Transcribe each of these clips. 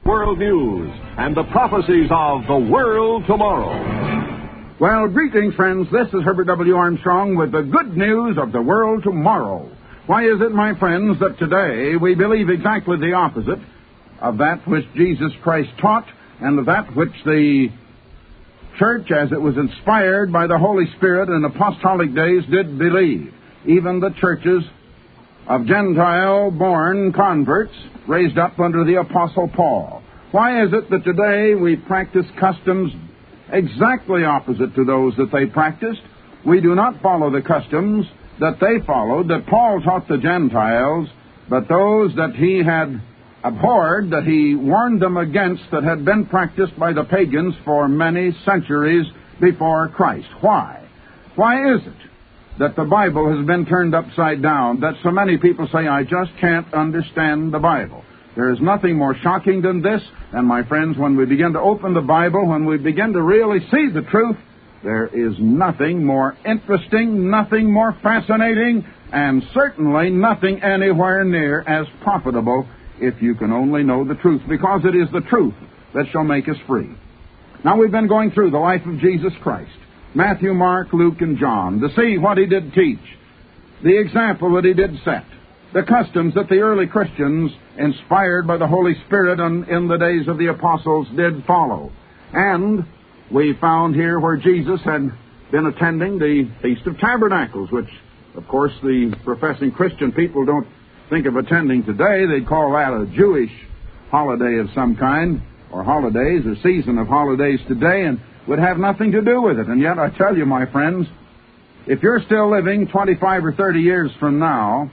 world news and the prophecies of the world tomorrow. Well, greetings, friends. This is Herbert W. Armstrong with the good news of the world tomorrow. Why is it, my friends, that today we believe exactly the opposite of that which Jesus Christ taught and of that which the church, as it was inspired by the Holy Spirit in apostolic days, did believe? Even the churches of Gentile-born converts raised up under the Apostle Paul. Why is it that today we practice customs exactly opposite to those that they practiced? We do not follow the customs that they followed, that Paul taught the Gentiles, but those that he had abhorred, that he warned them against, that had been practiced by the pagans for many centuries before Christ. Why? Why is it that the Bible has been turned upside down, that so many people say, I just can't understand the Bible? There is nothing more shocking than this, and my friends, when we begin to open the Bible, when we begin to really see the truth, there is nothing more interesting, nothing more fascinating, and certainly nothing anywhere near as profitable if you can only know the truth, because it is the truth that shall make us free. Now, we've been going through the life of Jesus Christ, Matthew, Mark, Luke, and John, to see what he did teach, the example that he did set, the customs that the early Christians, inspired by the Holy Spirit in the days of the apostles, did follow. And we found here where Jesus had been attending the Feast of Tabernacles, which, of course, the professing Christian people don't think of attending today. They'd call that a Jewish holiday of some kind, or holidays, or season of holidays today, and would have nothing to do with it. And yet, I tell you, my friends, if you're still living 25 or 30 years from now,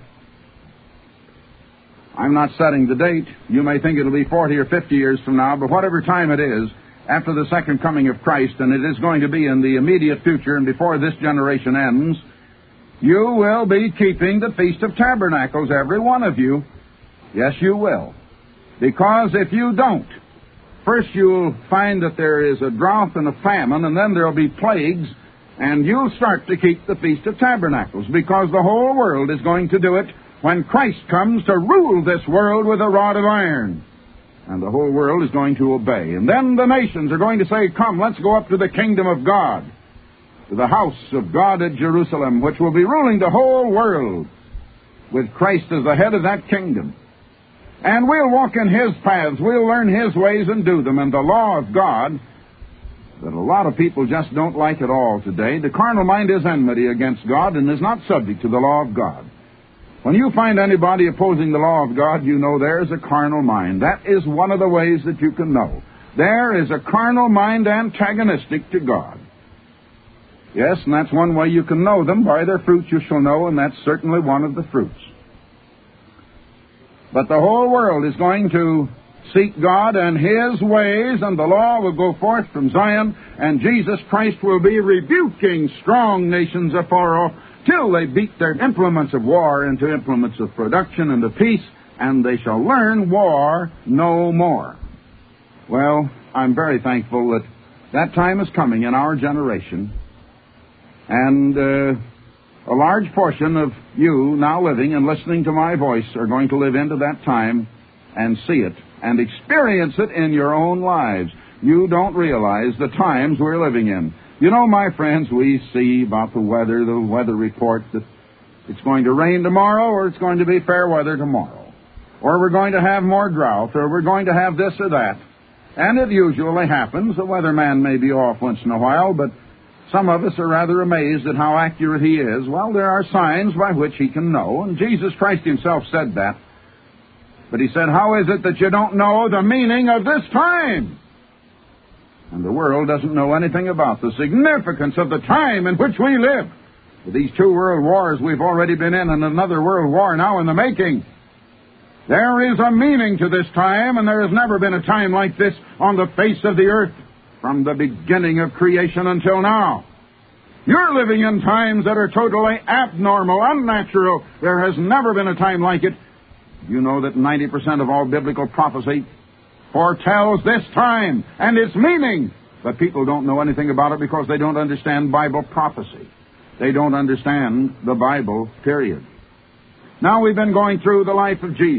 I'm not setting the date. You may think it'll be 40 or 50 years from now, but whatever time it is, after the second coming of Christ, and it is going to be in the immediate future and before this generation ends, you will be keeping the Feast of Tabernacles, every one of you. Yes, you will. Because if you don't, first you'll find that there is a drought and a famine, and then there'll be plagues, and you'll start to keep the Feast of Tabernacles, because the whole world is going to do it when Christ comes to rule this world with a rod of iron. And the whole world is going to obey. And then the nations are going to say, come, let's go up to the kingdom of God, to the house of God at Jerusalem, which will be ruling the whole world with Christ as the head of that kingdom. And we'll walk in His paths, we'll learn His ways and do them. And the law of God, that a lot of people just don't like at all today, the carnal mind is enmity against God and is not subject to the law of God. When you find anybody opposing the law of God, you know there's a carnal mind. That is one of the ways that you can know. There is a carnal mind antagonistic to God. Yes, and that's one way you can know them. By their fruits you shall know, and that's certainly one of the fruits. But the whole world is going to seek God and His ways, and the law will go forth from Zion, and Jesus Christ will be rebuking strong nations afar off till they beat their implements of war into implements of production and of peace, and they shall learn war no more. Well, I'm very thankful that that time is coming in our generation, and a large portion of you now living and listening to my voice are going to live into that time and see it and experience it in your own lives. You don't realize the times we're living in. You know, my friends, we see about the weather report, that it's going to rain tomorrow, or it's going to be fair weather tomorrow, or we're going to have more drought, or we're going to have this or that. And it usually happens. The weatherman may be off once in a while, but some of us are rather amazed at how accurate he is. Well, there are signs by which he can know, and Jesus Christ Himself said that. But He said, how is it that you don't know the meaning of this time? And the world doesn't know anything about the significance of the time in which we live. With these 2 world wars we've already been in, and another world war now in the making. There is a meaning to this time, and there has never been a time like this on the face of the earth from the beginning of creation until now. You're living in times that are totally abnormal, unnatural. There has never been a time like it. You know that 90% of all biblical prophecy foretells this time and its meaning. But people don't know anything about it because they don't understand Bible prophecy. They don't understand the Bible, period. Now we've been going through the life of Jesus.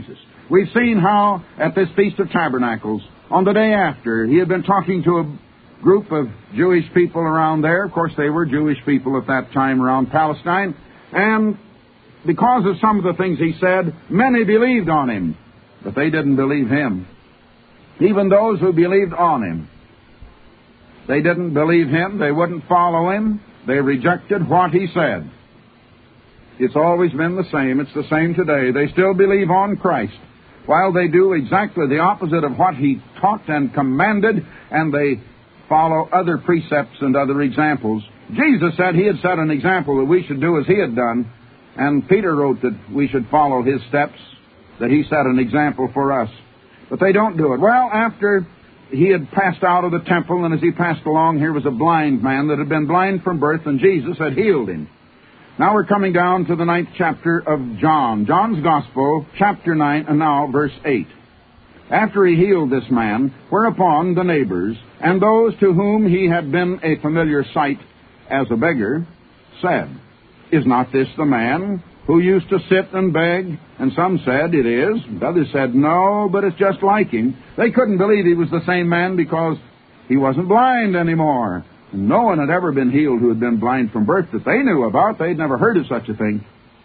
We've seen how at this Feast of Tabernacles, on the day after, he had been talking to a group of Jewish people around there. Of course, they were Jewish people at that time around Palestine. And because of some of the things he said, many believed on him. But they didn't believe him. Even those who believed on him. They didn't believe him. They wouldn't follow him. They rejected what he said. It's always been the same. It's the same today. They still believe on Christ, while they do exactly the opposite of what he taught and commanded, and they follow other precepts and other examples. Jesus said he had set an example that we should do as he had done, and Peter wrote that we should follow his steps, that he set an example for us. But they don't do it. Well, after he had passed out of the temple, and as he passed along, here was a blind man that had been blind from birth, and Jesus had healed him. Now we're coming down to the 9th chapter of John. John's Gospel, chapter 9, and now verse 8. After he healed this man, whereupon the neighbors, and those to whom he had been a familiar sight as a beggar, said, Is not this the man who used to sit and beg? And some said, It is. And others said, No, but it's just like him. They couldn't believe he was the same man because he wasn't blind anymore. And no one had ever been healed who had been blind from birth that they knew about. They'd never heard of such a thing.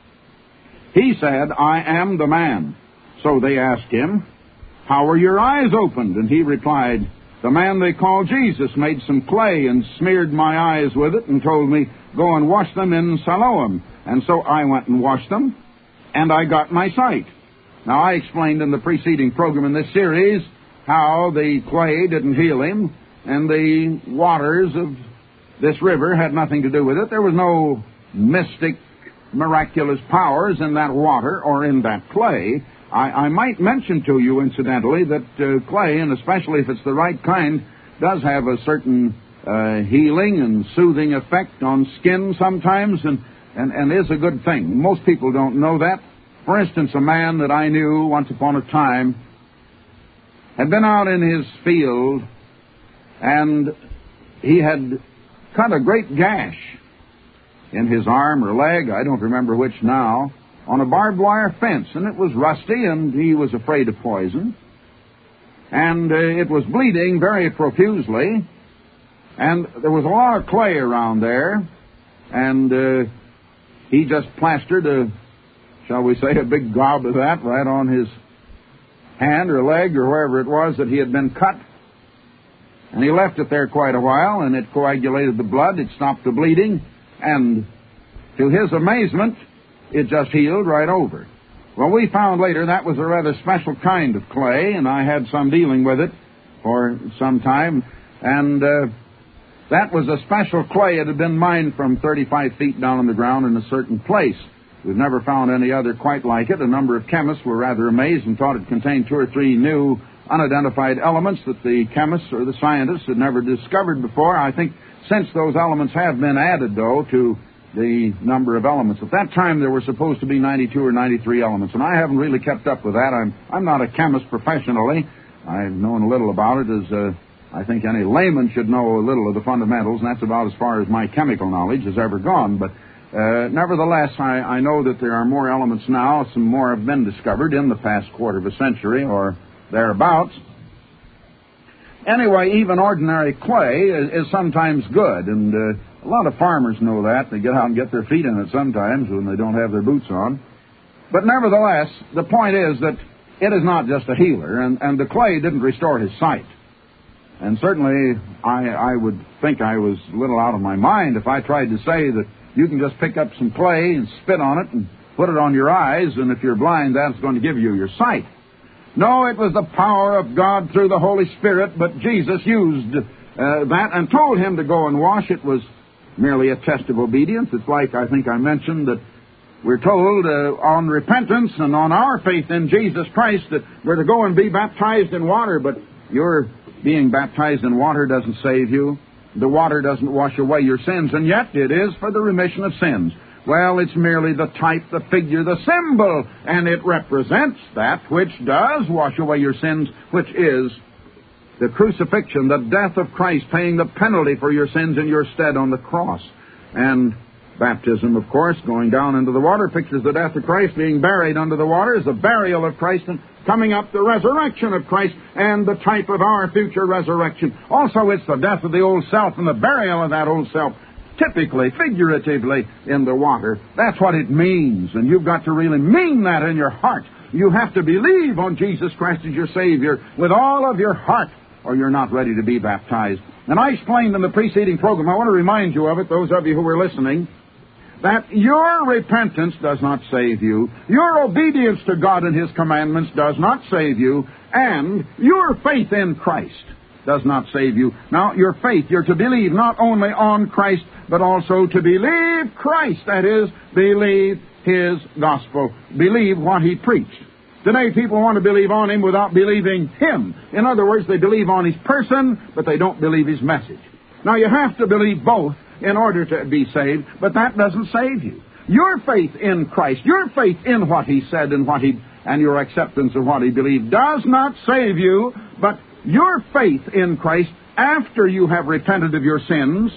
He said, I am the man. So they asked him, How were your eyes opened? And he replied, The man they call Jesus made some clay and smeared my eyes with it and told me, Go and wash them in Siloam. And so I went and washed them, and I got my sight. Now, I explained in the preceding program in this series how the clay didn't heal him, and the waters of this river had nothing to do with it. There was no mystic, miraculous powers in that water or in that clay. I might mention to you, incidentally, that clay, and especially if it's the right kind, does have a certain healing and soothing effect on skin sometimes, and is a good thing. Most people don't know that. For instance, a man that I knew once upon a time had been out in his field, and he had cut a great gash in his arm or leg, I don't remember which now, on a barbed wire fence, and it was rusty, and he was afraid of poison. And it was bleeding very profusely, and there was a lot of clay around there, and he just plastered shall we say, a big gob of that right on his hand or leg or wherever it was that he had been cut. And he left it there quite a while, and it coagulated the blood, it stopped the bleeding, and to his amazement, it just healed right over. Well, we found later that was a rather special kind of clay, and I had some dealing with it for some time, and that was a special clay. It had been mined from 35 feet down on the ground in a certain place. We've never found any other quite like it. A number of chemists were rather amazed and thought it contained 2 or 3 new unidentified elements that the chemists or the scientists had never discovered before. I think since those elements have been added, though, to the number of elements. At that time, there were supposed to be 92 or 93 elements, and I haven't really kept up with that. I'm not a chemist professionally. I've known a little about it, as I think any layman should know a little of the fundamentals, and that's about as far as my chemical knowledge has ever gone. But nevertheless, I know that there are more elements now. Some more have been discovered in the past quarter of a century or thereabouts. Anyway, even ordinary clay is sometimes good, and a lot of farmers know that. They get out and get their feet in it sometimes when they don't have their boots on. But nevertheless, the point is that it is not just a healer, and the clay didn't restore his sight. And certainly, I would think I was a little out of my mind if I tried to say that you can just pick up some clay and spit on it and put it on your eyes, and if you're blind, that's going to give you your sight. No, it was the power of God through the Holy Spirit, but Jesus used that and told him to go and wash. It was merely a test of obedience. It's like, I think I mentioned, that we're told on repentance and on our faith in Jesus Christ that we're to go and be baptized in water, but your being baptized in water doesn't save you. The water doesn't wash away your sins, and yet it is for the remission of sins. Well, it's merely the type, the figure, the symbol, and it represents that which does wash away your sins, which is the crucifixion, the death of Christ, paying the penalty for your sins in your stead on the cross. And Baptism, of course, going down into the water, pictures the death of Christ. Being buried under the water is the burial of Christ, and coming up, the resurrection of Christ, and the type of our future resurrection. Also, it's the death of the old self and the burial of that old self, typically, figuratively, in the water. That's what it means, and you've got to really mean that in your heart. You have to believe on Jesus Christ as your Savior with all of your heart, or you're not ready to be baptized. And I explained in the preceding program, I want to remind you of it, those of you who were listening, that your repentance does not save you, your obedience to God and His commandments does not save you, and your faith in Christ does not save you. Now, your faith, you're to believe not only on Christ, but also to believe Christ. That is, believe His gospel. Believe what He preached. Today, people want to believe on Him without believing Him. In other words, they believe on His person, but they don't believe His message. Now, you have to believe both in order to be saved, but that doesn't save you. Your faith in Christ, your faith in what He said and your acceptance of what He believed does not save you, but your faith in Christ after you have repented of your sins,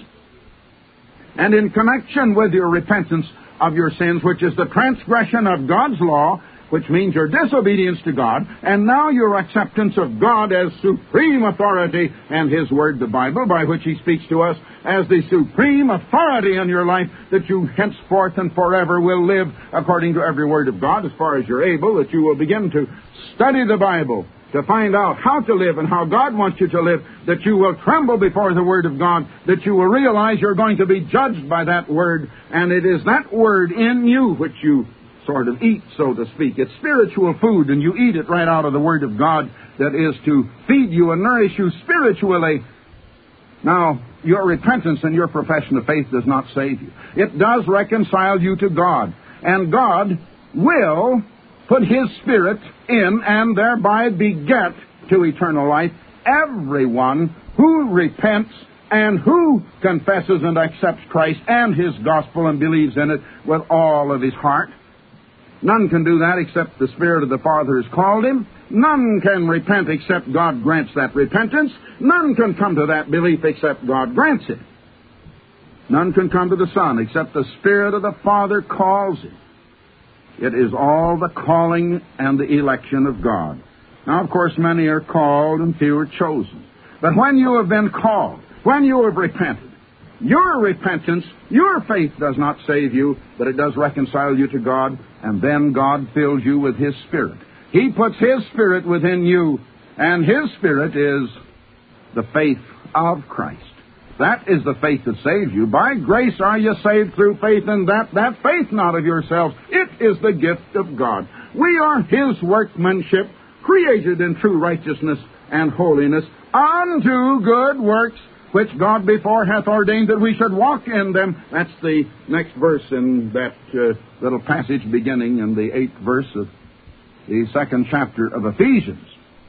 and in connection with your repentance of your sins, which is the transgression of God's law, which means your disobedience to God, and now your acceptance of God as supreme authority and His Word, the Bible, by which He speaks to us as the supreme authority in your life, that you henceforth and forever will live according to every Word of God as far as you're able, that you will begin to study the Bible to find out how to live and how God wants you to live, that you will tremble before the Word of God, that you will realize you're going to be judged by that Word, and it is that Word in you which you sort of eat, so to speak. It's spiritual food, and you eat it right out of the Word of God that is to feed you and nourish you spiritually. Now, your repentance and your profession of faith does not save you. It does reconcile you to God, and God will put His Spirit in and thereby beget to eternal life everyone who repents and who confesses and accepts Christ and His gospel and believes in it with all of his heart. None can do that except the Spirit of the Father has called him. None can repent except God grants that repentance. None can come to that belief except God grants it. None can come to the Son except the Spirit of the Father calls him. It is all the calling and the election of God. Now, of course, many are called and few are chosen. But when you have been called, when you have repented, your repentance, your faith does not save you, but it does reconcile you to God, and then God fills you with His Spirit. He puts His Spirit within you, and His Spirit is the faith of Christ. That is the faith that saves you. By grace are you saved through faith, and that faith not of yourselves. It is the gift of God. We are His workmanship, created in true righteousness and holiness, unto good works, which God before hath ordained that we should walk in them. That's the next verse in that little passage beginning in the 8th verse of the 2nd chapter of Ephesians.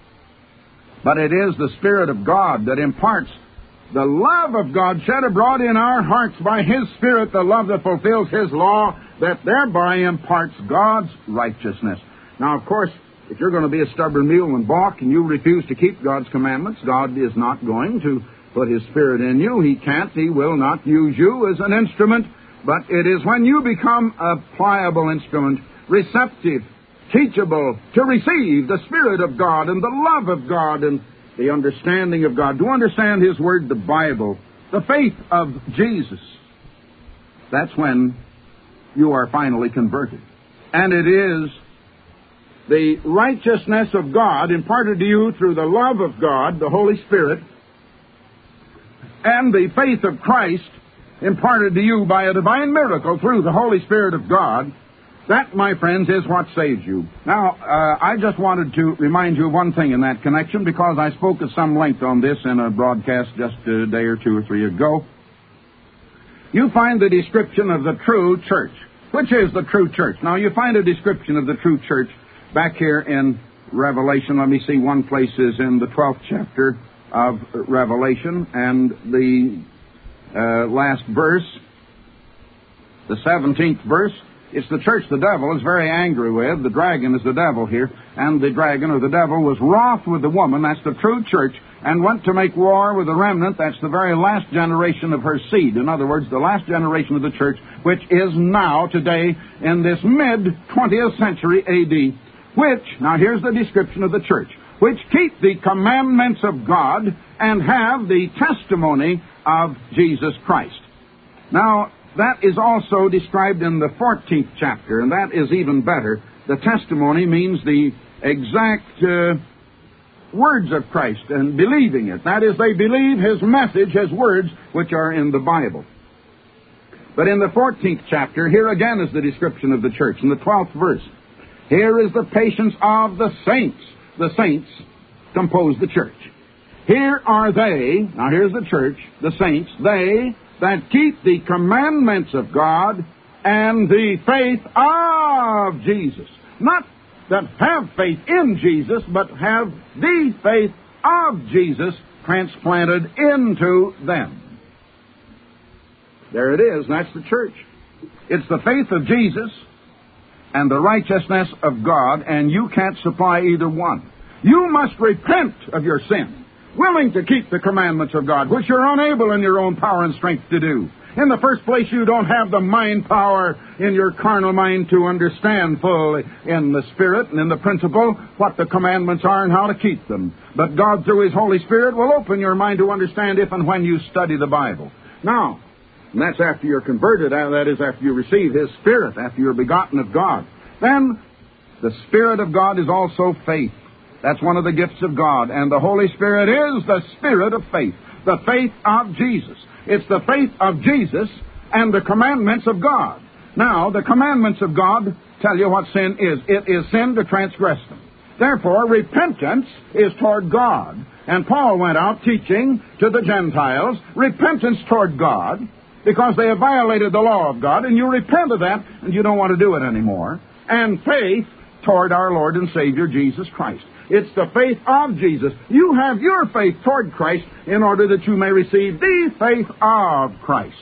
But it is the Spirit of God that imparts the love of God shed abroad in our hearts by His Spirit, the love that fulfills His law, that thereby imparts God's righteousness. Now, of course, if you're going to be a stubborn mule and balk and you refuse to keep God's commandments, God is not going to put His Spirit in you. He can't. He will not use you as an instrument. But it is when you become a pliable instrument, receptive, teachable, to receive the Spirit of God and the love of God and the understanding of God, to understand His Word, the Bible, the faith of Jesus. That's when you are finally converted. And it is the righteousness of God imparted to you through the love of God, the Holy Spirit, and the faith of Christ imparted to you by a divine miracle through the Holy Spirit of God. That, my friends, is what saves you. Now, I just wanted to remind you of one thing in that connection, because I spoke at some length on this in a broadcast just a day or two or three ago. You find the description of the true church. Which is the true church? Now, you find a description of the true church back here in Revelation. Let me see, one place is in the 12th chapter of Revelation, and the last verse, the 17th verse, It's the church the devil is very angry with. The dragon is the devil here. And the dragon, or the devil, was wroth with the woman, that's the true church, and went to make war with the remnant, that's the very last generation of her seed. In other words, the last generation of the church, which is now, today, in this mid-20th century A.D., which, now here's the description of the church, which keep the commandments of God and have the testimony of Jesus Christ. Now, that is also described in the 14th chapter, and that is even better. The testimony means the exact words of Christ and believing it. That is, they believe His message, His words, which are in the Bible. But in the 14th chapter, here again is the description of the church, in the 12th verse. Here is the patience of the saints. The saints compose the church. Here are they, now here's the church, the saints, they that keep the commandments of God and the faith of Jesus. Not that have faith in Jesus, but have the faith of Jesus transplanted into them. There it is, that's the church. It's the faith of Jesus and the righteousness of God, and you can't supply either one. You must repent of your sin, willing to keep the commandments of God, which you're unable in your own power and strength to do. In the first place, you don't have the mind power in your carnal mind to understand fully in the Spirit and in the principle what the commandments are and how to keep them. But God, through His Holy Spirit, will open your mind to understand if and when you study the Bible. Now, and that's after you're converted, that is, after you receive His Spirit, after you're begotten of God. Then, the Spirit of God is also faith. That's one of the gifts of God. And the Holy Spirit is the Spirit of faith, the faith of Jesus. It's the faith of Jesus and the commandments of God. Now, the commandments of God tell you what sin is. It is sin to transgress them. Therefore, repentance is toward God. And Paul went out teaching to the Gentiles repentance toward God because they have violated the law of God, and you repent of that, and you don't want to do it anymore. And faith toward our Lord and Savior, Jesus Christ. It's the faith of Jesus. You have your faith toward Christ in order that you may receive the faith of Christ.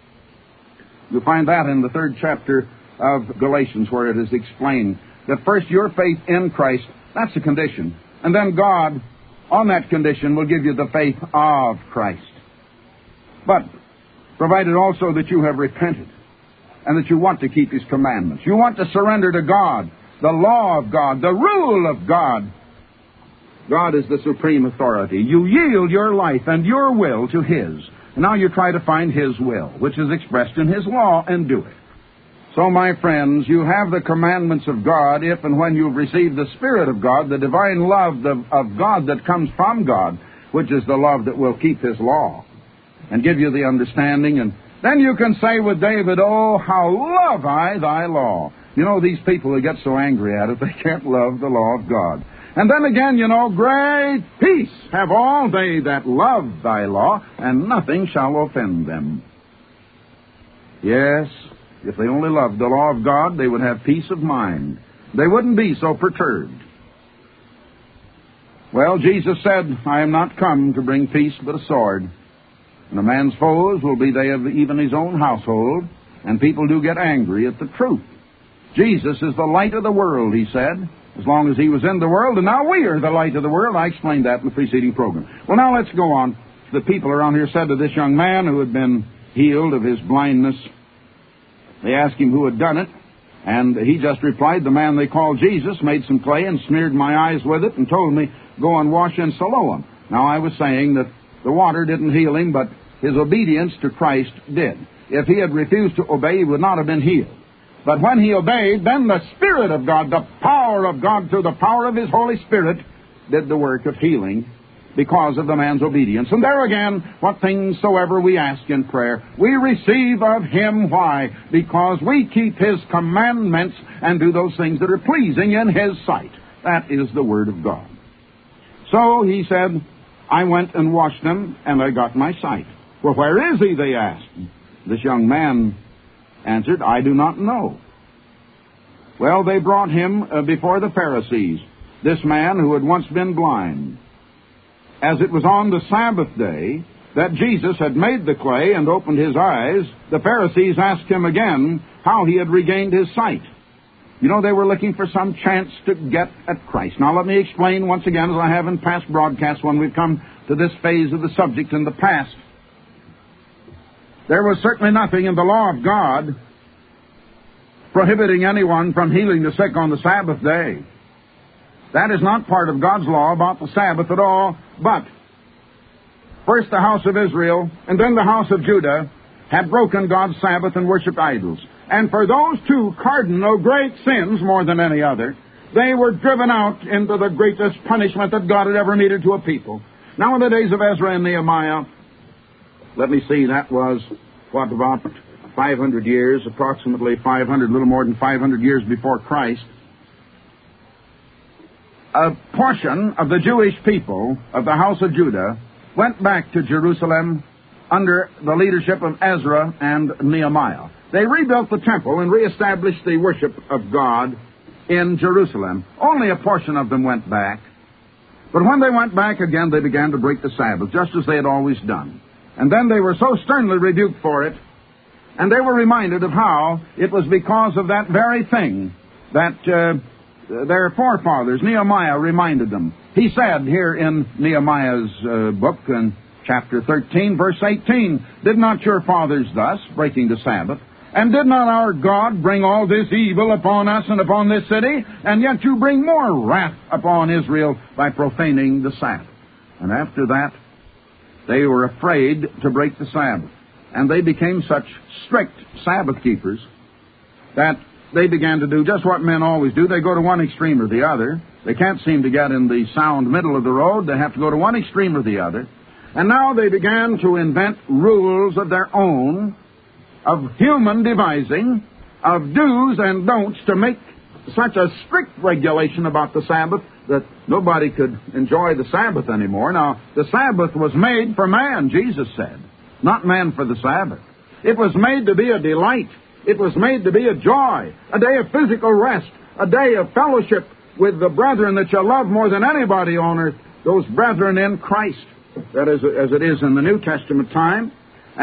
You'll find that in the 3rd chapter of Galatians, where it is explained that first your faith in Christ, that's a condition. And then God, on that condition, will give you the faith of Christ. But provided also that you have repented and that you want to keep His commandments. You want to surrender to God, the law of God, the rule of God. God is the supreme authority. You yield your life and your will to His. And now you try to find His will, which is expressed in His law, and do it. So, my friends, you have the commandments of God if and when you've received the Spirit of God, the divine love of God that comes from God, which is the love that will keep His law and give you the understanding. And then you can say with David, oh, how love I thy law. You know, these people who get so angry at it, they can't love the law of God. And then again, you know, great peace have all they that love thy law, and nothing shall offend them. Yes, if they only loved the law of God, they would have peace of mind. They wouldn't be so perturbed. Well, Jesus said, I am not come to bring peace but a sword. And a man's foes will be they of even his own household, and people do get angry at the truth. Jesus is the light of the world, He said, as long as He was in the world, and now we are the light of the world. I explained that in the preceding program. Well, now let's go on. The people around here said to this young man who had been healed of his blindness, they asked him who had done it, and he just replied, the man they called Jesus made some clay and smeared my eyes with it and told me, go and wash in Siloam. Now, I was saying that the water didn't heal him, but his obedience to Christ did. If he had refused to obey, he would not have been healed. But when he obeyed, then the Spirit of God, the power of God through the power of His Holy Spirit, did the work of healing because of the man's obedience. And there again, what things soever we ask in prayer, we receive of Him. Why? Because we keep His commandments and do those things that are pleasing in His sight. That is the Word of God. So he said, I went and washed them, and I got my sight. Well, where is he? They asked. This young man answered, I do not know. Well, they brought him before the Pharisees, this man who had once been blind. As it was on the Sabbath day, that Jesus had made the clay and opened his eyes, the Pharisees asked him again how he had regained his sight. You know, they were looking for some chance to get at Christ. Now, let me explain once again, as I have in past broadcasts when we've come to this phase of the subject in the past. There was certainly nothing in the law of God prohibiting anyone from healing the sick on the Sabbath day. That is not part of God's law about the Sabbath at all. But first the house of Israel and then the house of Judah had broken God's Sabbath and worshipped idols. And for those two cardinal great sins more than any other, they were driven out into the greatest punishment that God had ever meted to a people. Now in the days of Ezra and Nehemiah, let me see, that was, about 500 years, approximately 500, a little more than 500 years before Christ. A portion of the Jewish people of the house of Judah went back to Jerusalem under the leadership of Ezra and Nehemiah. They rebuilt the temple and reestablished the worship of God in Jerusalem. Only a portion of them went back. But when they went back again, they began to break the Sabbath, just as they had always done. And then they were so sternly rebuked for it, and they were reminded of how it was because of that very thing that their forefathers, Nehemiah, reminded them. He said here in Nehemiah's book, in chapter 13, verse 18, "Did not your fathers thus, breaking the Sabbath, and did not our God bring all this evil upon us and upon this city? And yet you bring more wrath upon Israel by profaning the Sabbath." And after that, they were afraid to break the Sabbath. And they became such strict Sabbath keepers that they began to do just what men always do. They go to one extreme or the other. They can't seem to get in the sound middle of the road. They have to go to one extreme or the other. And now they began to invent rules of their own, of human devising, of do's and don'ts, to make such a strict regulation about the Sabbath that nobody could enjoy the Sabbath anymore. Now, the Sabbath was made for man, Jesus said, not man for the Sabbath. It was made to be a delight. It was made to be a joy, a day of physical rest, a day of fellowship with the brethren that you love more than anybody on earth, those brethren in Christ, that is, as it is in the New Testament time,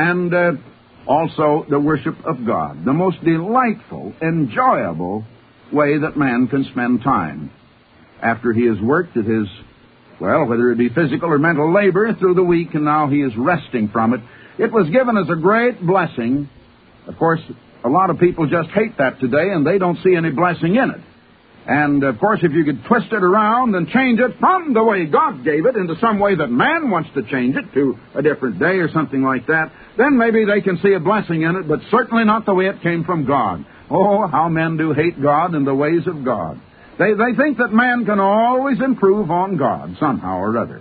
and also the worship of God, the most delightful, enjoyable way that man can spend time after he has worked at his, well, whether it be physical or mental labor through the week, and now he is resting from it. It was given as a great blessing. Of course, a lot of people just hate that today, and they don't see any blessing in it. And, of course, if you could twist it around and change it from the way God gave it into some way that man wants to change it to a different day or something like that, then maybe they can see a blessing in it, but certainly not the way it came from God. Oh, how men do hate God and the ways of God. They think that man can always improve on God somehow or other.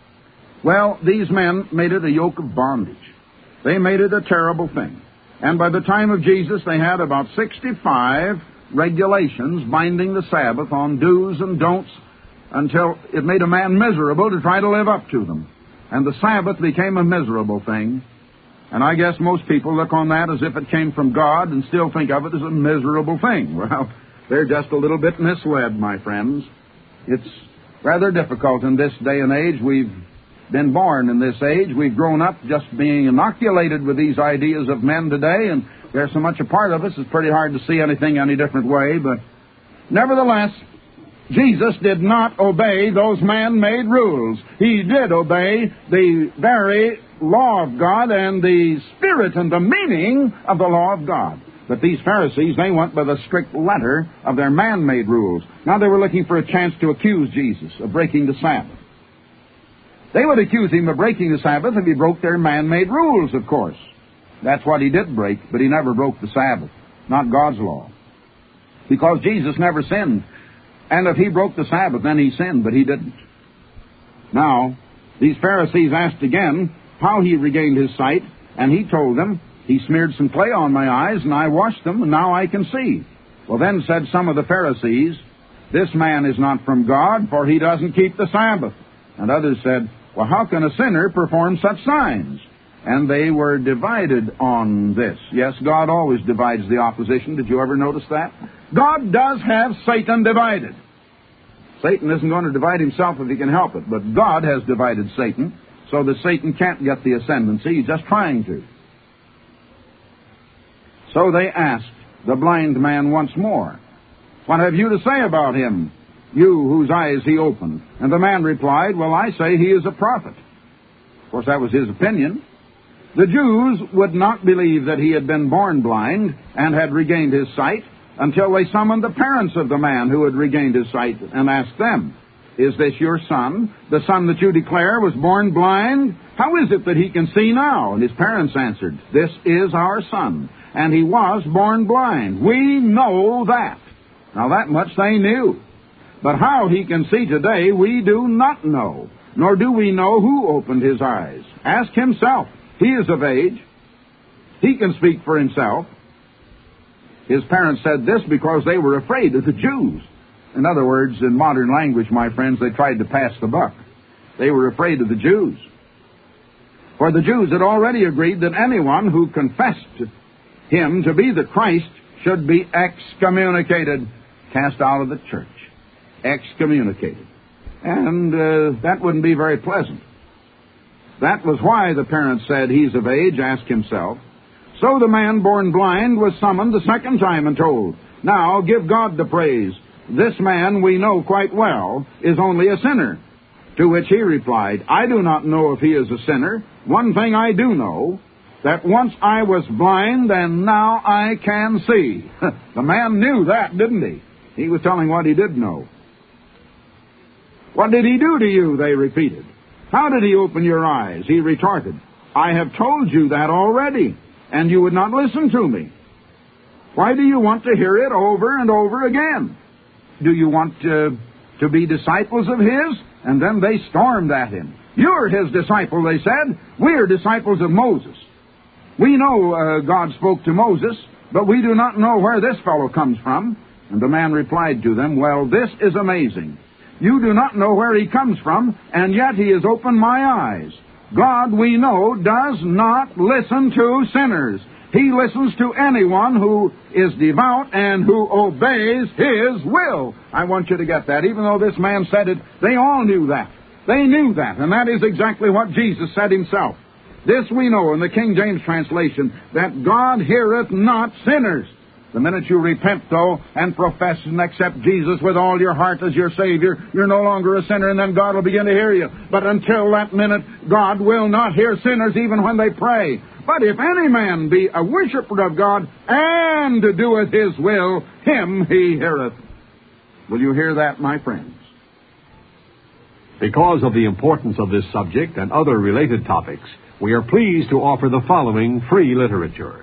Well, these men made it a yoke of bondage. They made it a terrible thing. And by the time of Jesus, they had about 65 regulations binding the Sabbath on do's and don'ts until it made a man miserable to try to live up to them. And the Sabbath became a miserable thing. And I guess most people look on that as if it came from God and still think of it as a miserable thing. Well, they're just a little bit misled, my friends. It's rather difficult in this day and age. We've been born in this age. We've grown up just being inoculated with these ideas of men today, and they're so much a part of us, it's pretty hard to see anything any different way. But nevertheless, Jesus did not obey those man-made rules. He did obey the very law of God and the spirit and the meaning of the law of God. But these Pharisees, they went by the strict letter of their man-made rules. Now they were looking for a chance to accuse Jesus of breaking the Sabbath. They would accuse him of breaking the Sabbath if he broke their man-made rules, of course. That's what he did break, but he never broke the Sabbath, not God's law. Because Jesus never sinned. And if he broke the Sabbath, then he sinned, but he didn't. Now, these Pharisees asked again how he regained his sight, and he told them, "He smeared some clay on my eyes, and I washed them, and now I can see." Well, then said some of the Pharisees, "This man is not from God, for he doesn't keep the Sabbath." And others said, "Well, how can a sinner perform such signs?" And they were divided on this. Yes, God always divides the opposition. Did you ever notice that? God does have Satan divided. Satan isn't going to divide himself if he can help it, but God has divided Satan. so that Satan can't get the ascendancy. He's just trying to. So they asked the blind man once more, "What have you to say about him, you whose eyes he opened?" And the man replied, "Well, I say he is a prophet." Of course, that was his opinion. The Jews would not believe that he had been born blind and had regained his sight until they summoned the parents of the man who had regained his sight and asked them, "Is this your son, the son that you declare was born blind? How is it that he can see now?" And his parents answered, "This is our son, and he was born blind. We know that." Now that much they knew. But how he can see today, we do not know, nor do we know who opened his eyes. Ask himself. He is of age. He can speak for himself. His parents said this because they were afraid of the Jews. In other words, in modern language, my friends, they tried to pass the buck. They were afraid of the Jews. For the Jews had already agreed that anyone who confessed him to be the Christ should be excommunicated, cast out of the church. Excommunicated. And that wouldn't be very pleasant. That was why the parents said, "He's of age, ask himself." So the man born blind was summoned the second time and told, "Now give God the praise. This man we know quite well is only a sinner." To which he replied, "I do not know if he is a sinner. One thing I do know, that once I was blind and now I can see." The man knew that, didn't he? He was telling what he did know. "What did he do to you?" they repeated. "How did he open your eyes?" He retorted, "I have told you that already, and you would not listen to me. Why do you want to hear it over and over again? Do you want to be disciples of his?" And then they stormed at him. "You're his disciple," they said. "We're disciples of Moses. We know God spoke to Moses, but we do not know where this fellow comes from." And the man replied to them, "Well, this is amazing. You do not know where he comes from, and yet he has opened my eyes. God, we know, does not listen to sinners. He listens to anyone who is devout and who obeys his will." I want you to get that. Even though this man said it, they all knew that. They knew that, and that is exactly what Jesus said himself. "This we know," in the King James translation, "that God heareth not sinners." The minute you repent, though, and profess and accept Jesus with all your heart as your Savior, you're no longer a sinner, and then God will begin to hear you. But until that minute, God will not hear sinners even when they pray. "But if any man be a worshipper of God, and doeth his will, him he heareth." Will you hear that, my friends? Because of the importance of this subject and other related topics, we are pleased to offer the following free literature.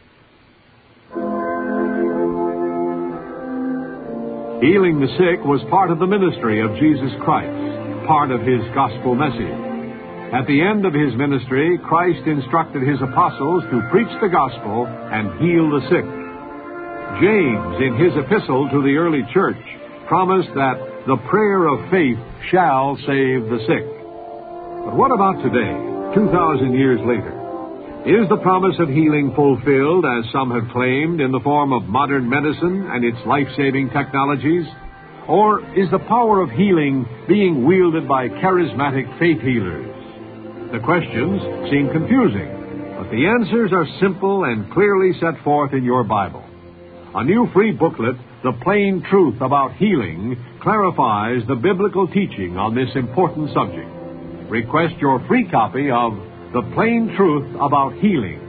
Healing the sick was part of the ministry of Jesus Christ, part of his gospel message. At the end of his ministry, Christ instructed his apostles to preach the gospel and heal the sick. James, in his epistle to the early church, promised that the prayer of faith shall save the sick. But what about today, 2,000 years later? Is the promise of healing fulfilled, as some have claimed, in the form of modern medicine and its life-saving technologies? Or is the power of healing being wielded by charismatic faith healers? The questions seem confusing, but the answers are simple and clearly set forth in your Bible. A new free booklet, The Plain Truth About Healing, clarifies the biblical teaching on this important subject. Request your free copy of The Plain Truth About Healing